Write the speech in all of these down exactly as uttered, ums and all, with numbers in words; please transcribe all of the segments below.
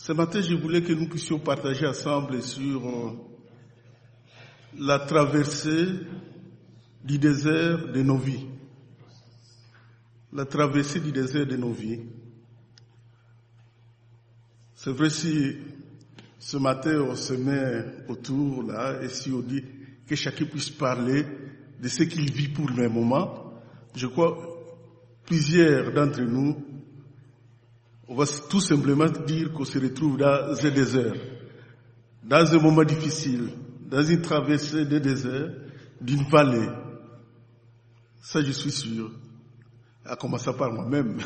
Ce matin, je voulais que nous puissions partager ensemble sur euh, la traversée du désert de nos vies. La traversée du désert de nos vies. C'est vrai, si ce matin on se met autour là et si on dit que chacun puisse parler de ce qu'il vit pour le moment, je crois plusieurs d'entre nous, on va tout simplement dire qu'on se retrouve dans un désert, dans un moment difficile, dans une traversée de désert, d'une vallée. Ça, je suis sûr. À commencer par moi-même.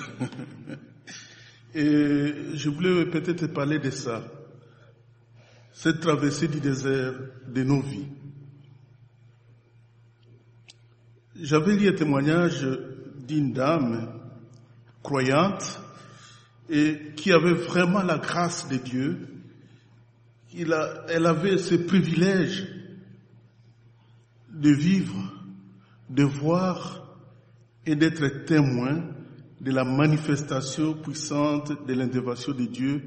Et je voulais peut-être parler de ça. Cette traversée du désert de nos vies. J'avais lu un témoignage d'une dame croyante et qui avait vraiment la grâce de Dieu. Il a, elle avait ce privilège de vivre, de voir et d'être témoin de la manifestation puissante de l'intervention de Dieu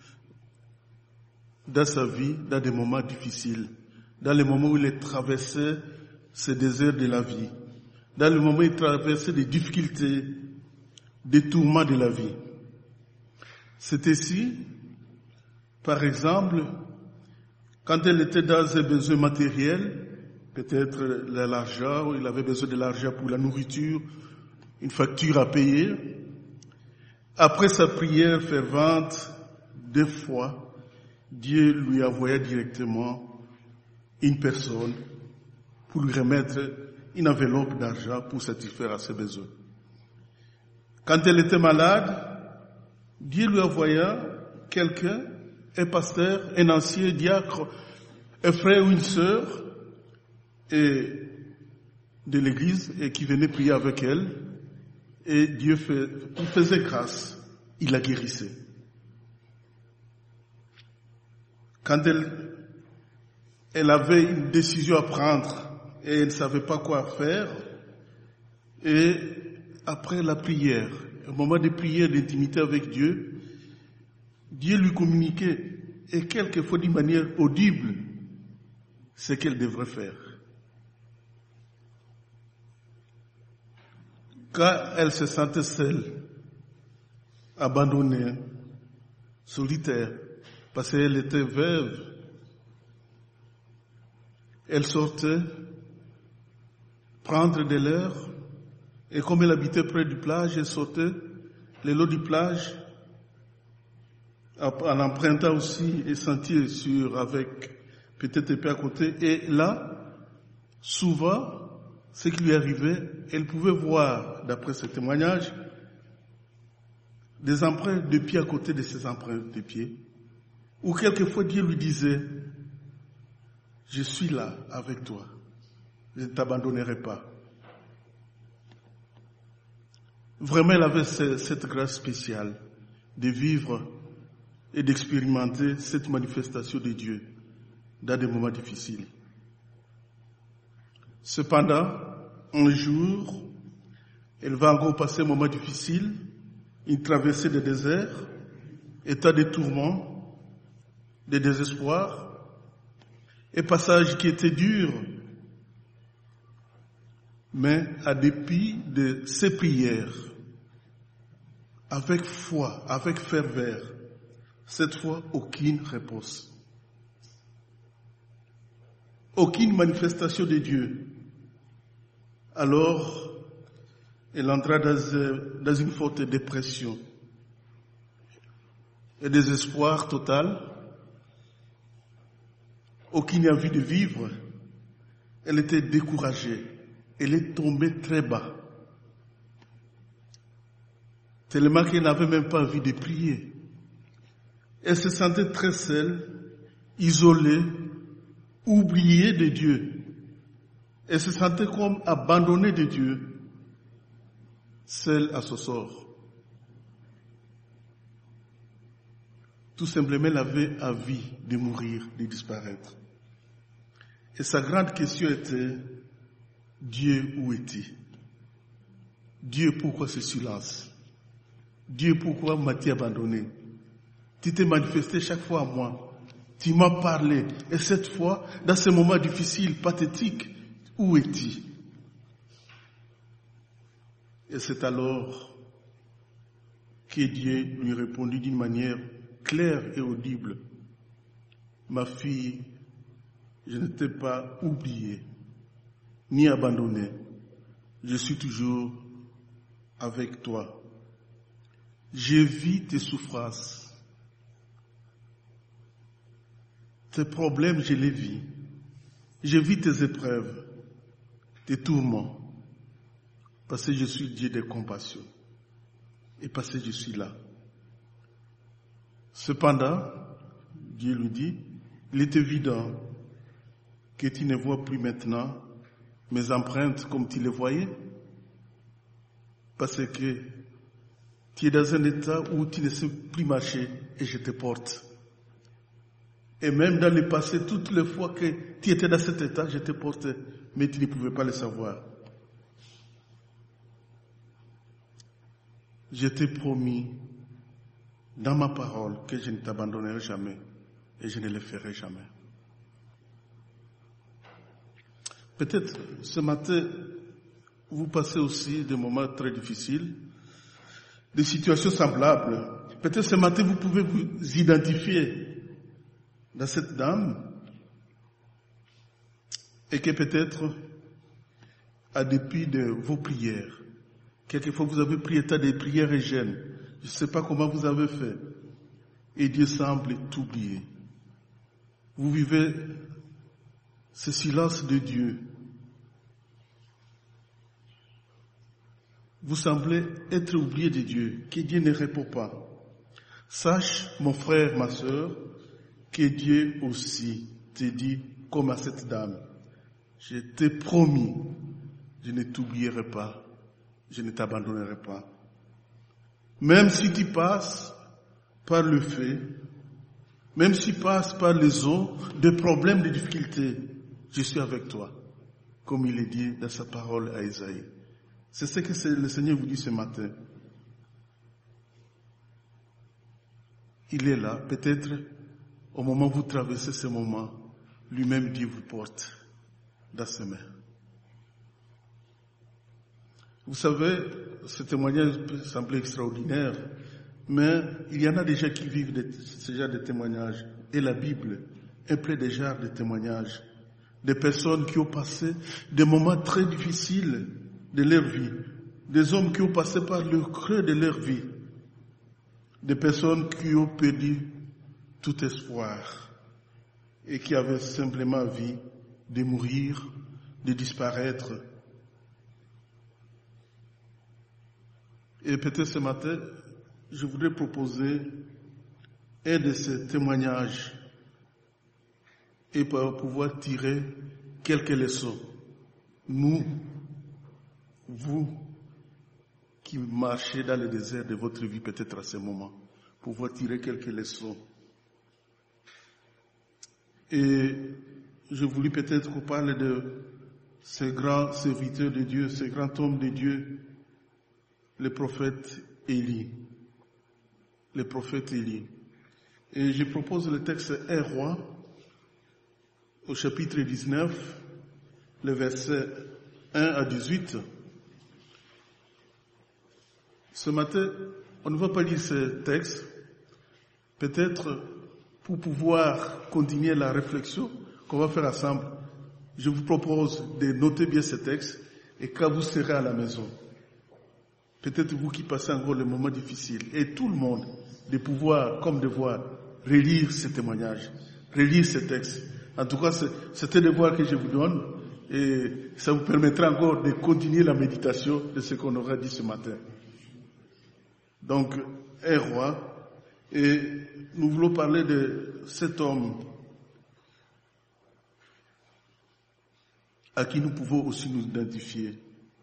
dans sa vie, dans des moments difficiles, dans les moments où il traversait ce désert de la vie, dans les moments où il traversait des difficultés, des tourments de la vie. C'est ici, par exemple, quand elle était dans un besoin matériel, peut-être l'argent, il avait besoin de l'argent pour la nourriture, une facture à payer. Après sa prière fervente, deux fois, Dieu lui envoya directement une personne pour lui remettre une enveloppe d'argent pour satisfaire à ses besoins. Quand elle était malade, Dieu lui envoya quelqu'un, un pasteur, un ancien diacre, un frère ou une sœur et de l'église et qui venait prier avec elle. Et Dieu fait, il faisait grâce, il la guérissait. Quand elle, elle avait une décision à prendre et elle ne savait pas quoi faire, et après la prière, un moment de prière, d'intimité avec Dieu, Dieu lui communiquait, et quelquefois d'une manière audible, ce qu'elle devrait faire. Quand elle se sentait seule, abandonnée, solitaire, parce qu'elle était veuve, elle sortait prendre de l'air, et comme elle habitait près du plage, elle sortait le long du plage, en empruntant aussi un sentier sur, avec peut-être épée à côté, et là, souvent, ce qui lui arrivait, elle pouvait voir, d'après ce témoignage, des empreintes de pieds à côté de ses empreintes de pieds, où quelquefois Dieu lui disait, je suis là avec toi, je ne t'abandonnerai pas. Vraiment, elle avait cette grâce spéciale de vivre et d'expérimenter cette manifestation de Dieu dans des moments difficiles. Cependant, un jour, elle va encore passer un moment difficile, une traversée des déserts, état de tourment, de désespoir, un passage qui était dur, mais à dépit de ses prières, avec foi, avec ferveur, cette fois, aucune réponse. Aucune manifestation de Dieu. Alors, elle entra dans, dans une forte dépression et désespoir total. Aucune envie de vivre. Elle était découragée. Elle est tombée très bas. Tellement qu'elle n'avait même pas envie de prier. Elle se sentait très seule, isolée, oubliée de Dieu. Elle se sentait comme abandonnée de Dieu, seule à son sort. Tout simplement, elle avait envie de mourir, de disparaître. Et sa grande question était, Dieu, où es-tu? Dieu, pourquoi ce silence? Dieu, pourquoi m'as-tu abandonné? Tu t'es manifesté chaque fois à moi. Tu m'as parlé. Et cette fois, dans ce moment difficile, pathétique, où es-tu? Et c'est alors que Dieu lui répondit d'une manière claire et audible. Ma fille, je ne t'ai pas oubliée, ni abandonnée. Je suis toujours avec toi. J'ai vu tes souffrances. Tes problèmes, je les vis. J'ai vu tes épreuves, tes tourments. Parce que je suis Dieu de compassion. Et parce que je suis là. Cependant, Dieu lui dit, il est évident que tu ne vois plus maintenant mes empreintes comme tu les voyais. Parce que tu es dans un état où tu ne sais plus marcher et je te porte. Et même dans le passé, toutes les fois que tu étais dans cet état, je te portais, mais tu ne pouvais pas le savoir. Je t'ai promis dans ma parole que je ne t'abandonnerai jamais et je ne le ferai jamais. Peut-être ce matin, vous passez aussi des moments très difficiles, des situations semblables. Peut-être ce matin, vous pouvez vous identifier dans cette dame et que peut-être, à dépit de vos prières, quelquefois vous avez prié tant des prières et jeûnes, je ne sais pas comment vous avez fait, et Dieu semble t'oublier. Vous vivez ce silence de Dieu. Vous semblez être oublié de Dieu, que Dieu ne répond pas. Sache, mon frère, ma sœur, que Dieu aussi te dit, comme à cette dame, je t'ai promis, je ne t'oublierai pas, je ne t'abandonnerai pas. Même si tu passes par le feu, même si tu passes par les eaux, des problèmes, des difficultés, je suis avec toi, comme il est dit dans sa parole à Isaïe. C'est ce que le Seigneur vous dit ce matin. Il est là, peut-être au moment où vous traversez ce moment, lui-même Dieu vous porte dans ses mains. Vous savez, ce témoignage peut sembler extraordinaire, mais il y en a déjà qui vivent de, ce genre de témoignages. Et la Bible est pleine de genres de témoignages. Des personnes qui ont passé des moments très difficiles de leur vie. Des hommes qui ont passé par le creux de leur vie. Des personnes qui ont perdu tout espoir et qui avaient simplement envie de mourir, de disparaître. Et peut-être ce matin, je voudrais proposer un de ces témoignages et pour pouvoir tirer quelques leçons. Nous, vous qui marchez dans le désert de votre vie peut-être à ce moment, pouvoir tirer quelques leçons. Et je voulais peut-être qu'on parle de ce grand serviteur de Dieu, ce grand homme de Dieu, le prophète Élie. Le prophète Élie. Et je propose le texte un roi, au chapitre dix-neuf, le verset un à dix-huit. Ce matin, on ne va pas lire ce texte, peut-être pour pouvoir continuer la réflexion qu'on va faire ensemble. Je vous propose de noter bien ce texte et quand vous serez à la maison, peut-être vous qui passez encore le moment difficile, et tout le monde, de pouvoir, comme devoir, relire ce témoignage, relire ce texte. En tout cas, c'est un devoir que je vous donne et ça vous permettra encore de continuer la méditation de ce qu'on aura dit ce matin. Donc, un roi, et nous voulons parler de cet homme à qui nous pouvons aussi nous identifier.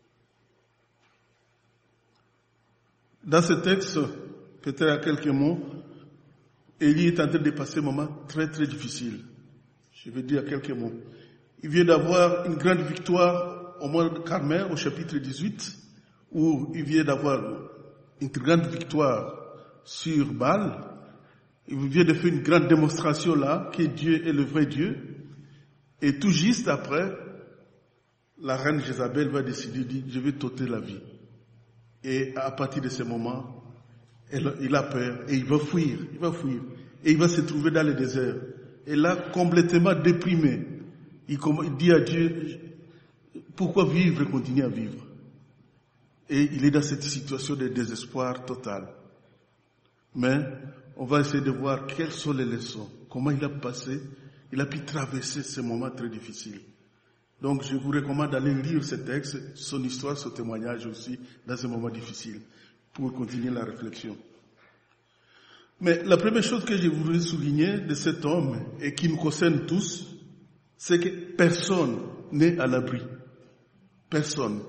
Dans ce texte, peut-être à quelques mots, Élie est en train de passer un moment très très difficile. Je vais dire quelques mots. Il vient d'avoir une grande victoire au mont Carmel, au chapitre dix-huit, où il vient d'avoir une grande victoire sur Baal. il vient de faire une grande démonstration là, que Dieu est le vrai Dieu. Et tout juste après, la reine Jézabel va décider, dit, je vais t'ôter la vie. Et à partir de ce moment, elle, il a peur et il va fuir, il va fuir. Et il va se trouver dans le désert. Et là, complètement déprimé, il, il dit à Dieu, pourquoi vivre et continuer à vivre? Et il est dans cette situation de désespoir total. Mais on va essayer de voir quelles sont les leçons, comment il a passé, il a pu traverser ces moments très difficiles. Donc je vous recommande d'aller lire ce texte, son histoire, son témoignage aussi, dans ces moments difficiles, pour continuer la réflexion. Mais la première chose que je voudrais souligner de cet homme, et qui nous concerne tous, c'est que personne n'est à l'abri. Personne.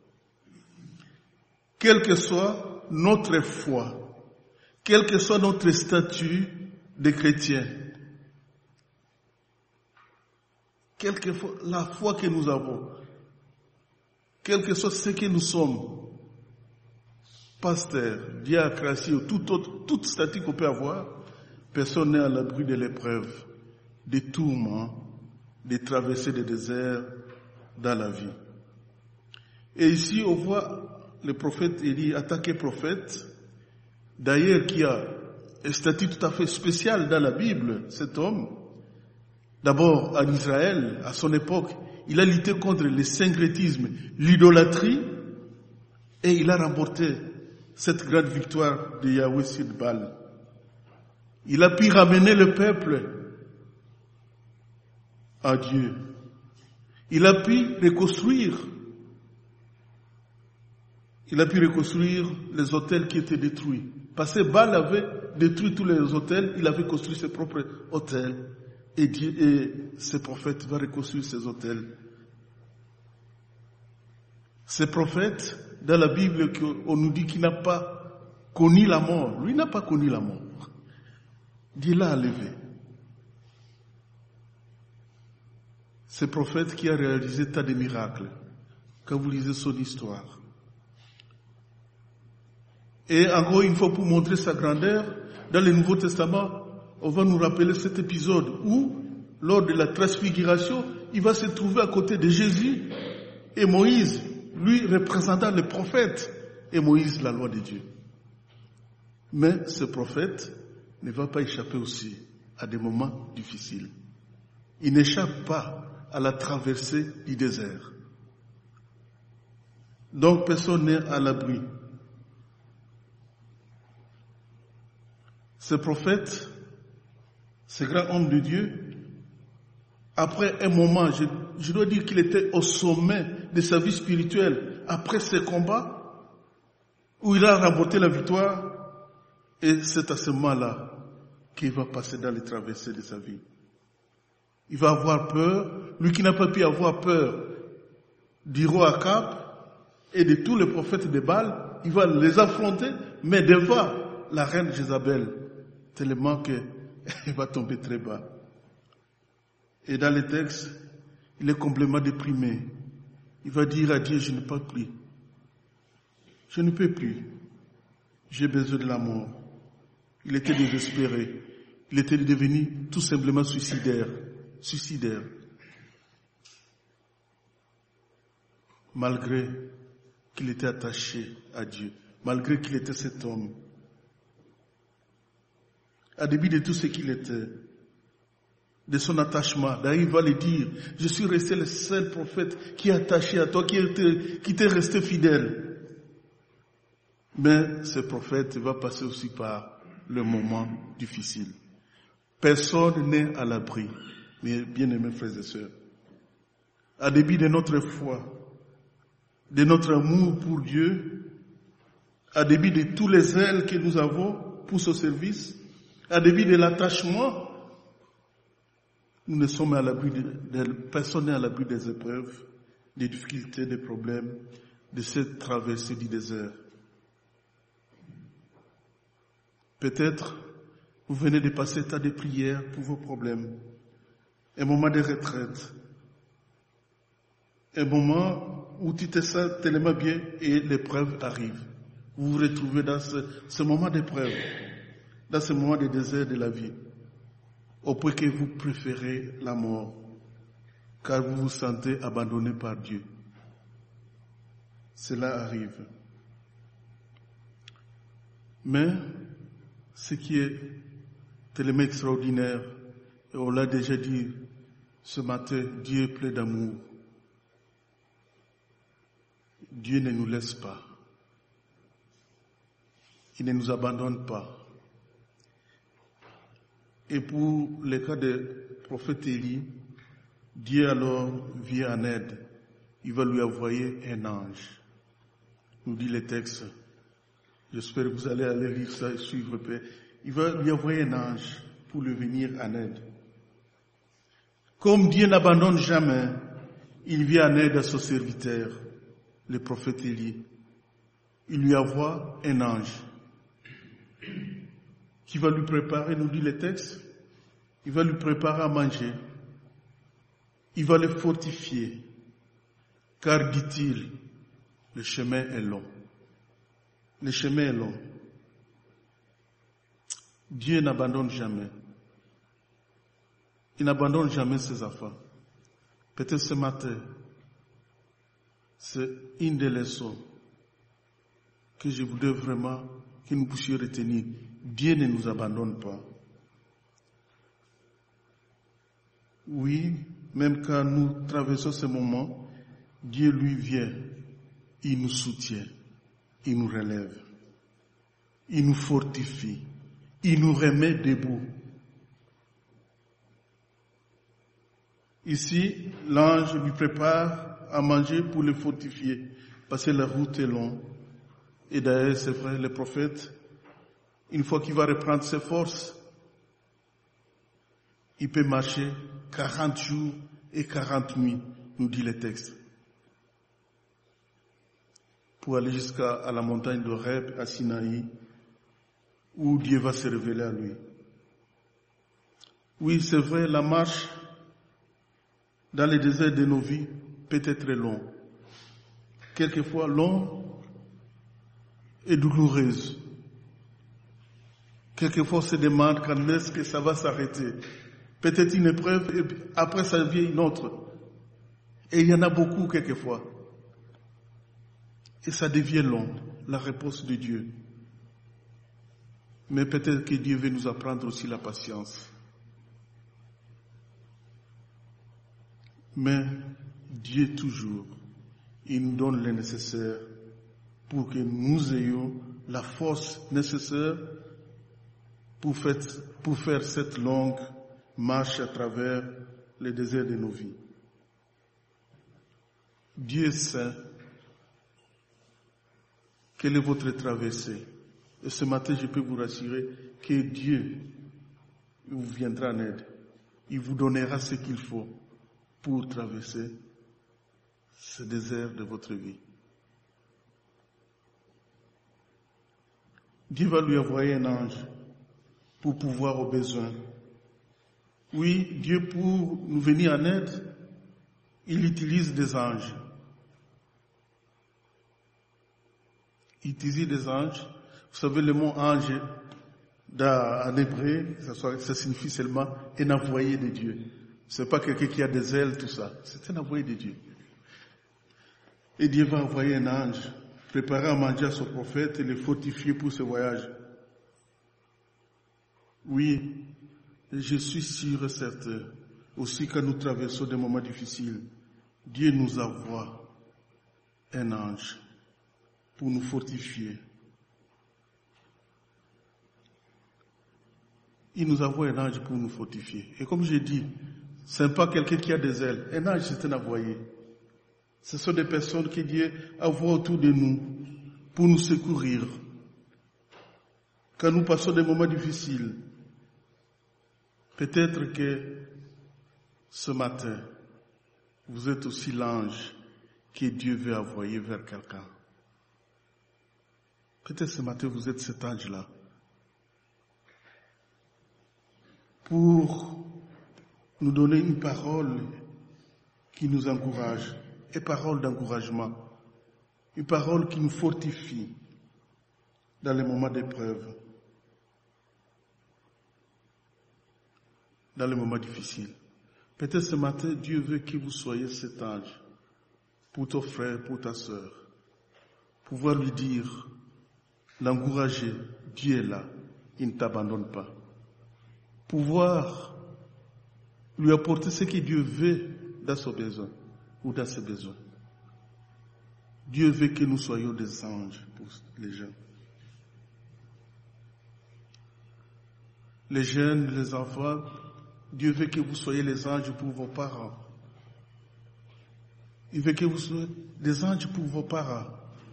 Quelle que soit notre foi, quel que soit notre statut de chrétien, quelle que soit la foi que nous avons, quel que soit ce que nous sommes, pasteur, diacre, ou tout autre, toute statut qu'on peut avoir, personne n'est à l'abri de l'épreuve, des tourments, des traversées des déserts dans la vie. Et ici, on voit le prophète Élie attaquer prophète, d'ailleurs qui a un statut tout à fait spécial dans la Bible, cet homme. D'abord, en Israël, à son époque, il a lutté contre le syncrétisme, l'idolâtrie, et il a remporté cette grande victoire de Yahweh sur Baal. Il a pu ramener le peuple à Dieu. Il a pu reconstruire. Il a pu reconstruire les autels qui étaient détruits. Parce que Baal avait détruit tous les autels, il avait construit ses propres autels. Et Dieu et ses prophètes vont reconstruire ces autels. Ces prophètes, dans la Bible, on nous dit qu'il n'a pas connu la mort. Lui n'a pas connu la mort. Dieu l'a enlevé. Ce prophète qui a réalisé tant de miracles, quand vous lisez son histoire. Et encore une fois, pour montrer sa grandeur, dans le Nouveau Testament, on va nous rappeler cet épisode où, lors de la transfiguration, il va se trouver à côté de Jésus et Moïse, lui représentant le prophète, et Moïse la loi de Dieu. Mais ce prophète ne va pas échapper aussi à des moments difficiles. Il n'échappe pas à la traversée du désert. Donc personne n'est à l'abri. Ce prophète, ce grand homme de Dieu, après un moment, je, je dois dire qu'il était au sommet de sa vie spirituelle, après ce combat, où il a remporté la victoire, et c'est à ce moment-là qu'il va passer dans les traversées de sa vie. Il va avoir peur, lui qui n'a pas pu avoir peur du roi Akab et de tous les prophètes de Baal, il va les affronter, mais devant la reine Jézabel, tellement qu'elle va tomber très bas. Et dans le texte, il est complètement déprimé. Il va dire à Dieu, je ne peux plus. Je ne peux plus. J'ai besoin de la mort. Il était désespéré. Il était devenu tout simplement suicidaire. Suicidaire. Malgré qu'il était attaché à Dieu. Malgré qu'il était cet homme. À début de tout ce qu'il était. De son attachement. D'ailleurs, il va le dire, je suis resté le seul prophète qui est attaché à toi, qui était, qui t'est resté fidèle. Mais ce prophète va passer aussi par le moment difficile. Personne n'est à l'abri, mes bien-aimés frères et sœurs. À début de notre foi, de notre amour pour Dieu, à début de tous les ailes que nous avons pour ce service, à début de l'attachement, nous ne sommes à l'abri de, de personne n'est à l'abri des épreuves, des difficultés, des problèmes, de cette traversée du désert. Peut-être, vous venez de passer un tas de prières pour vos problèmes, un moment de retraite, un moment où tu te sens tellement bien et l'épreuve arrive. Vous vous retrouvez dans ce, ce moment d'épreuve. dans ce moment de désert de la vie, au point que vous préférez la mort, car vous vous sentez abandonné par Dieu. Cela arrive. Mais ce qui est tellement extraordinaire, et on l'a déjà dit ce matin, Dieu est plein d'amour. Dieu ne nous laisse pas. Il ne nous abandonne pas. Et pour le cas du prophète Élie, Dieu alors vient en aide. Il va lui envoyer un ange. Nous dit le texte. J'espère que vous allez aller lire ça et suivre. Il va lui envoyer un ange pour lui venir en aide. Comme Dieu n'abandonne jamais, il vient en aide à son serviteur, le prophète Élie. Il lui envoie un ange qui va lui préparer, nous dit le texte, il va lui préparer à manger. Il va le fortifier, car, dit-il, le chemin est long. Le chemin est long. Dieu n'abandonne jamais. Il n'abandonne jamais ses enfants. Peut-être ce matin, c'est une des leçons que je voudrais vraiment que nous puissions retenir. Dieu ne nous abandonne pas. Oui, même quand nous traversons ce moment, Dieu lui vient, il nous soutient, il nous relève, il nous fortifie, il nous remet debout. Ici, l'ange lui prépare à manger pour le fortifier, parce que la route est longue. Et d'ailleurs, c'est vrai, le prophète, une fois qu'il va reprendre ses forces, il peut marcher quarante jours et quarante nuits, nous dit le texte, pour aller jusqu'à la montagne d'Horeb, à Sinaï, où Dieu va se révéler à lui. Oui, c'est vrai, la marche dans les déserts de nos vies peut être longue. Quelquefois longue et douloureuse. Quelquefois on se demande quand est-ce que ça va s'arrêter. Peut-être une épreuve et après ça vient une autre. Et il y en a beaucoup quelquefois. Et ça devient long, la réponse de Dieu. Mais peut-être que Dieu veut nous apprendre aussi la patience. Mais Dieu toujours, il nous donne le nécessaire pour que nous ayons la force nécessaire pour faire, pour faire cette longue marche à travers les déserts de nos vies. Dieu est saint. Quelle est votre traversée? Et ce matin, je peux vous rassurer que Dieu vous viendra en aide. Il vous donnera ce qu'il faut pour traverser ce désert de votre vie. Dieu va lui envoyer un ange pour pouvoir aux besoins. Oui, Dieu, pour nous venir en aide, il utilise des anges. Il utilise des anges. Vous savez, le mot ange, dans, en hébreu, ça, ça signifie seulement un envoyé de Dieu. Ce n'est pas quelqu'un qui a des ailes, tout ça. C'est un envoyé de Dieu. Et Dieu va envoyer un ange, préparer à manger à son prophète et le fortifier pour ce voyage. Oui, je suis sûr et certain, aussi quand nous traversons des moments difficiles, Dieu nous envoie un ange pour nous fortifier. Il nous envoie un ange pour nous fortifier. Et comme j'ai dit, ce n'est pas quelqu'un qui a des ailes. Un ange, c'est un envoyé. Ce sont des personnes que Dieu envoie autour de nous pour nous secourir. Quand nous passons des moments difficiles, peut-être que ce matin, vous êtes aussi l'ange que Dieu veut envoyer vers quelqu'un. Peut-être ce matin, vous êtes cet ange-là. Pour nous donner une parole qui nous encourage, une parole d'encouragement, une parole qui nous fortifie dans les moments d'épreuve. dans les moments difficiles. Peut-être ce matin, Dieu veut que vous soyez cet ange pour ton frère, pour ta sœur. Pouvoir lui dire, l'encourager, Dieu est là, il ne t'abandonne pas. Pouvoir lui apporter ce que Dieu veut dans son besoin ou dans ses besoins. Dieu veut que nous soyons des anges pour les jeunes. Les jeunes, les enfants, Dieu veut que vous soyez les anges pour vos parents. Il veut que vous soyez des anges pour vos parents.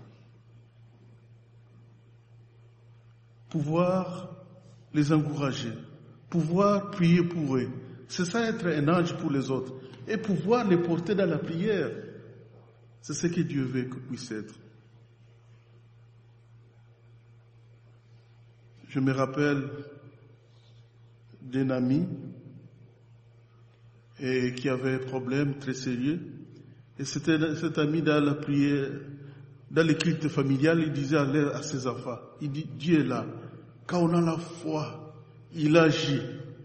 Pouvoir les encourager, pouvoir prier pour eux. C'est ça être un ange pour les autres. Et pouvoir les porter dans la prière. C'est ce que Dieu veut que puisse être. Je me rappelle d'un ami et qui avait un problème très sérieux. Et c'était cet ami dans la prière, dans les cultes familiales, il disait à ses enfants, il dit, Dieu est là. Quand on a la foi, il agit.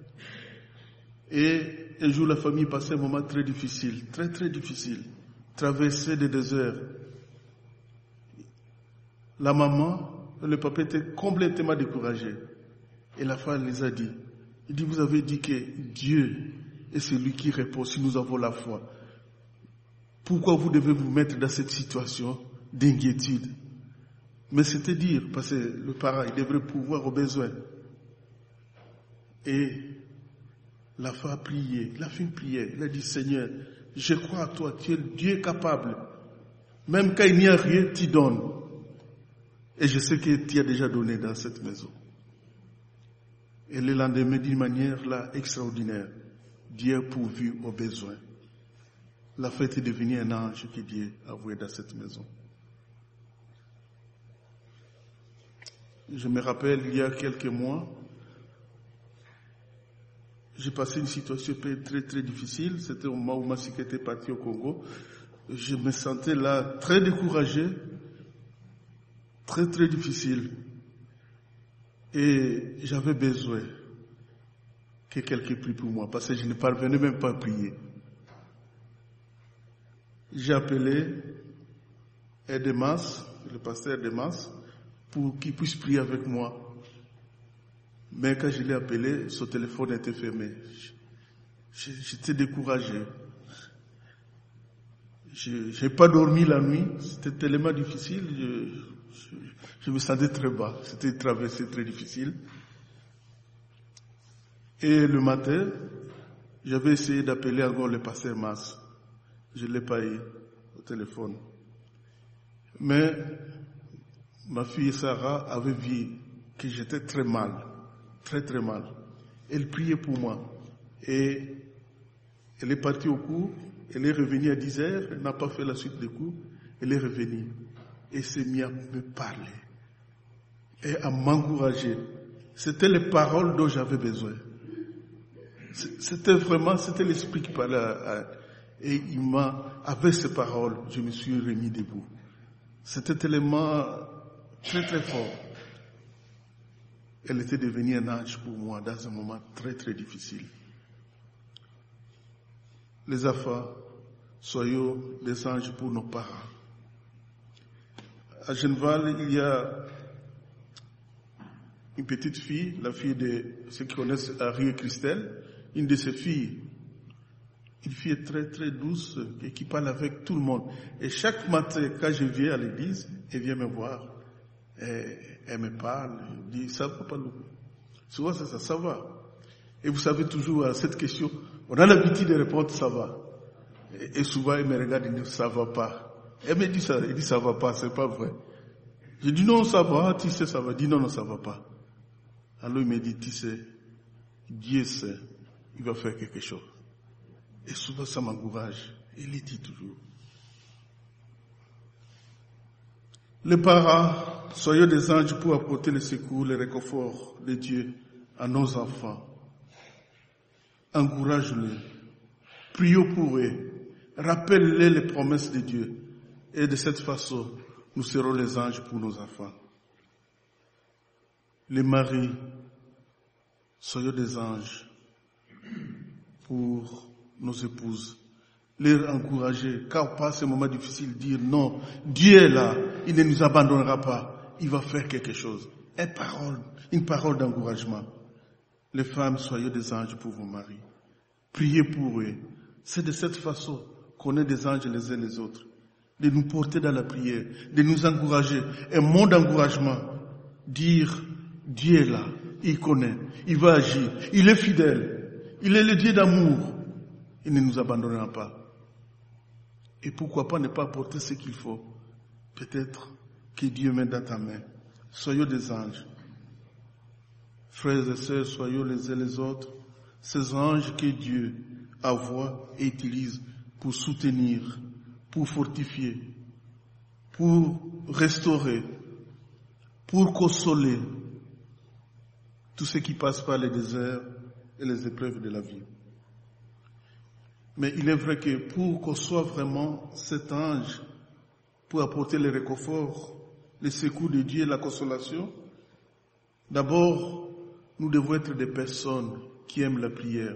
Et un jour, la famille passait un moment très difficile, très très difficile. Traverser des déserts. La maman, le papa était complètement découragé. Et la femme les a dit, il dit, vous avez dit que Dieu est celui qui répond si nous avons la foi. Pourquoi vous devez vous mettre dans cette situation d'inquiétude? Mais c'était dire, parce que le parent, il devrait pouvoir aux besoins. Et la femme a prié, il a fait une prière, il a dit, Seigneur, je crois à toi, tu es Dieu capable. Même quand il n'y a rien, tu donnes. Et je sais que tu as déjà donné dans cette maison. Et le lendemain, d'une manière là extraordinaire, Dieu a pourvu aux besoins. La fête est devenue un ange que Dieu a envoyé dans cette maison. Je me rappelle, il y a quelques mois, j'ai passé une situation très très difficile. C'était au moment où ma sœur était partie au Congo. Je me sentais là très découragé, très très difficile. Et j'avais besoin que quelqu'un prie pour moi, parce que je ne parvenais même pas à prier. J'ai appelé Edemas, le pasteur Edemas, pour qu'il puisse prier avec moi. Mais quand je l'ai appelé, son téléphone était fermé. J'étais découragé. Je n'ai pas dormi la nuit. C'était tellement difficile. Je, je, je me sentais très bas. C'était une traversée très difficile. Et le matin, j'avais essayé d'appeler encore le pasteur Mas. Je ne l'ai pas eu au téléphone. Mais ma fille Sarah avait vu que j'étais très mal. Très très mal. Elle priait pour moi. Et elle est partie au cours. Elle est revenue à dix heures. Elle n'a pas fait la suite des cours. Elle est revenue. Et s'est mise à me parler. Et à m'encourager. C'était les paroles dont j'avais besoin. C'était vraiment, c'était l'esprit qui parlait. À, et il m'a, avec ces paroles, je me suis remis debout. C'était tellement très très fort. Elle était devenue un ange pour moi dans un moment très très difficile. Les enfants, soyons des anges pour nos parents. À Genval, il y a une petite fille, la fille de ceux qui connaissent Harry et Christelle, une de ses filles. Une fille très très douce et qui parle avec tout le monde. Et chaque matin, quand je viens à l'église, elle vient me voir. Et elle me parle, elle dit, ça va pas nous. Souvent c'est ça, ça va. Et vous savez toujours à cette question, on a l'habitude de répondre ça va. Et, et souvent elle me regarde et dit ça va pas. Elle me dit ça, elle dit ça va pas, c'est pas vrai. Je dis non ça va, tu sais ça va. Elle dit non non ça va pas. Alors il me dit tu sais, Dieu sait, il va faire quelque chose. Et souvent ça m'encourage. Il le dit toujours. Les parents, soyons des anges pour apporter le secours, le réconfort de Dieu à nos enfants. Encourage-les. Prions pour eux. Rappelle-les les promesses de Dieu. Et de cette façon, nous serons les anges pour nos enfants. Les maris, soyons des anges pour nos épouses. Les encourager, car pas ces moments difficiles, dire non, Dieu est là, il ne nous abandonnera pas, il va faire quelque chose. Une parole, une parole d'encouragement. Les femmes, soyez des anges pour vos maris. Priez pour eux. C'est de cette façon qu'on est des anges les uns les autres. De nous porter dans la prière, de nous encourager. Un mot d'encouragement. Dire, Dieu est là, il connaît, il va agir, il est fidèle, il est le Dieu d'amour. Il ne nous abandonnera pas. Et pourquoi pas ne pas apporter ce qu'il faut? Peut-être que Dieu met dans ta main. Soyons des anges. Frères et sœurs, soyons les uns les autres. Ces anges que Dieu envoie et utilise pour soutenir, pour fortifier, pour restaurer, pour consoler tous ceux qui passent par les déserts et les épreuves de la vie. Mais il est vrai que pour qu'on soit vraiment cet ange, pour apporter le réconfort, le secours de Dieu et la consolation, d'abord, nous devons être des personnes qui aiment la prière.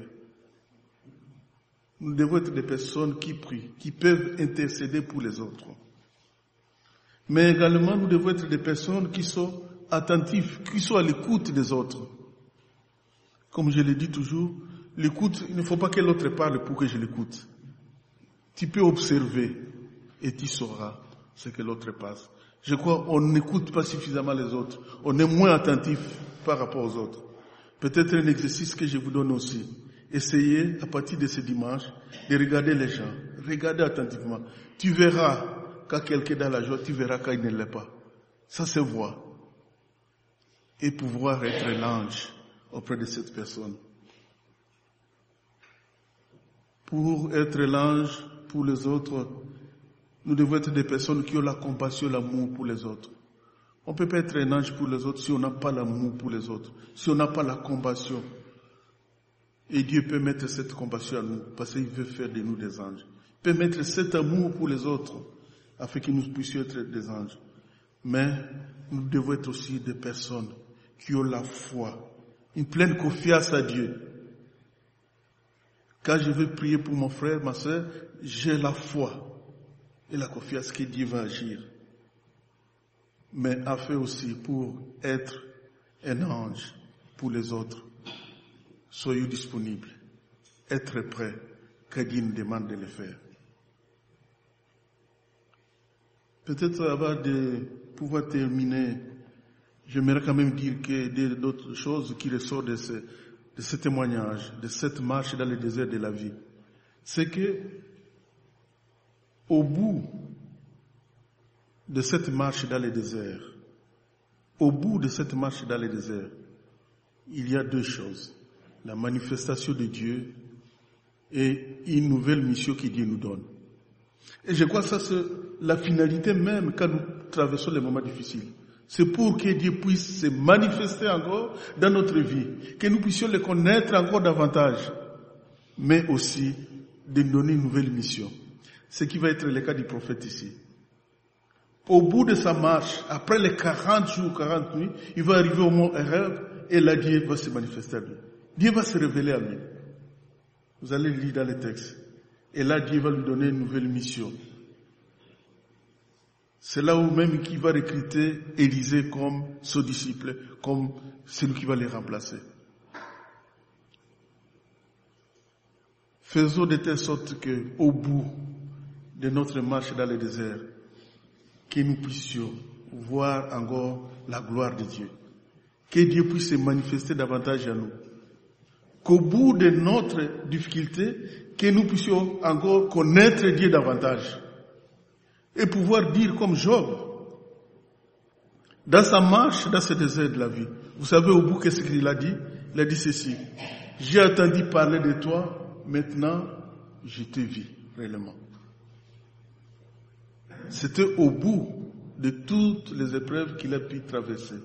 Nous devons être des personnes qui prient, qui peuvent intercéder pour les autres. Mais également, nous devons être des personnes qui sont attentives, qui sont à l'écoute des autres. Comme je le dis toujours, l'écoute, il ne faut pas que l'autre parle pour que je l'écoute. Tu peux observer et tu sauras ce que l'autre passe. Je crois qu'on n'écoute pas suffisamment les autres. On est moins attentif par rapport aux autres. Peut-être un exercice que je vous donne aussi. Essayez, à partir de ce dimanche, de regarder les gens. Regardez attentivement. Tu verras quand quelqu'un est dans la joie, tu verras quand il ne l'est pas. Ça se voit. Et pouvoir être l'ange auprès de cette personne. Pour être l'ange pour les autres, nous devons être des personnes qui ont la compassion, l'amour pour les autres. On ne peut pas être un ange pour les autres si on n'a pas l'amour pour les autres, si on n'a pas la compassion. Et Dieu peut mettre cette compassion à nous, parce qu'il veut faire de nous des anges. Il peut mettre cet amour pour les autres, afin que nous puissions être des anges. Mais nous devons être aussi des personnes qui ont la foi, une pleine confiance à Dieu. Quand je veux prier pour mon frère, ma soeur, j'ai la foi et la confiance que Dieu va agir. Mais afin aussi pour être un ange pour les autres, soyez disponibles, être prêts quand Dieu nous demande de le faire. Peut-être avant de pouvoir terminer, j'aimerais quand même dire que d'autres choses qui ressortent de ce, de ce témoignage, de cette marche dans le désert de la vie, c'est que au bout de cette marche dans le désert, au bout de cette marche dans le désert, il y a deux choses. La manifestation de Dieu et une nouvelle mission que Dieu nous donne. Et je crois que ça c'est la finalité même quand nous traversons les moments difficiles. C'est pour que Dieu puisse se manifester encore dans notre vie, que nous puissions le connaître encore davantage, mais aussi de nous donner une nouvelle mission. Ce qui va être le cas du prophète ici. Au bout de sa marche, après les quarante jours, quarante nuits, il va arriver au mont Horeb et là Dieu va se manifester à lui. Dieu va se révéler à lui. Vous allez lire dans les textes. Et là Dieu va lui donner une nouvelle mission. C'est là où même qu'il va recruter Élisée comme son disciple, comme celui qui va les remplacer. Faisons de telle sorte que, au bout de notre marche dans le désert, que nous puissions voir encore la gloire de Dieu. Que Dieu puisse se manifester davantage à nous. Qu'au bout de notre difficulté, que nous puissions encore connaître Dieu davantage. Et pouvoir dire comme Job, dans sa marche, dans ce désert de la vie, vous savez au bout qu'est-ce qu'il a dit? Il a dit ceci: j'ai entendu parler de toi, maintenant je te vis réellement. C'était au bout de toutes les épreuves qu'il a pu traverser.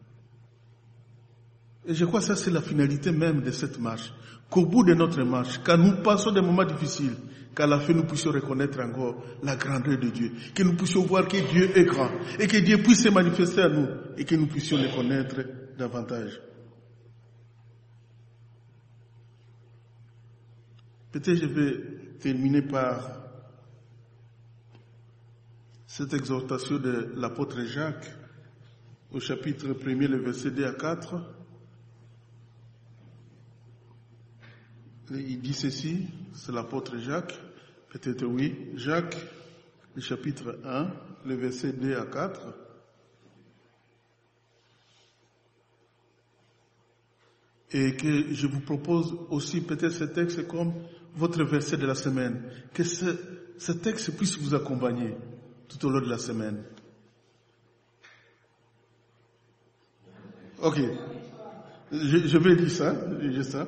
Et je crois que ça c'est la finalité même de cette marche. Qu'au bout de notre marche, quand nous passons des moments difficiles, qu'à la fin nous puissions reconnaître encore la grandeur de Dieu, que nous puissions voir que Dieu est grand et que Dieu puisse se manifester à nous et que nous puissions le connaître davantage. Peut-être je vais terminer par cette exhortation de l'apôtre Jacques au chapitre premier, le verset deux à quatre. Il dit ceci, c'est l'apôtre Jacques, peut-être oui, Jacques, le chapitre un, le verset deux à quatre. Et que je vous propose aussi peut-être ce texte comme votre verset de la semaine. Que ce, ce texte puisse vous accompagner tout au long de la semaine. Ok. Je, je vais dire ça, je vais dire ça.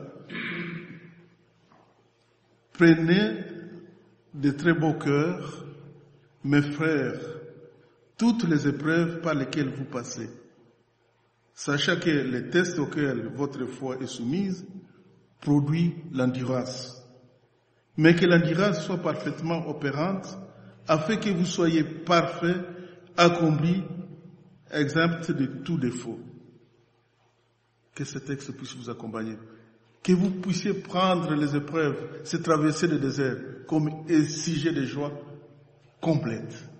Prenez de très beau cœur, mes frères, toutes les épreuves par lesquelles vous passez, sachant que les tests auxquels votre foi est soumise produit l'endurance, mais que l'endurance soit parfaitement opérante, afin que vous soyez parfaits, accomplis, exempts de tout défaut. Que ce texte puisse vous accompagner. Que vous puissiez prendre les épreuves, ces traversées de désert, comme un sujet de joie complète.